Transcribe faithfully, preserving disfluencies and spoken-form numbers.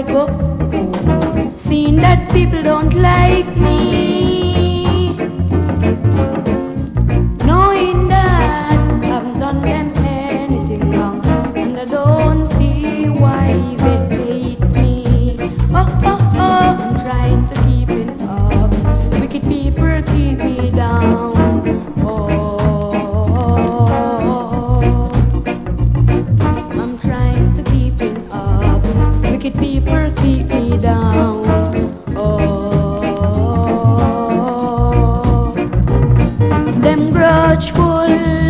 go home, seeing that people don't like me, knowing that I haven't done them anything wrong, and I don't see why they hate me. Oh, oh, oh, I'm trying to keep it up. Wicked people keep me down. Oh, I'm trying to keep it up. Wicked people keep me down. Oh, them grudgeful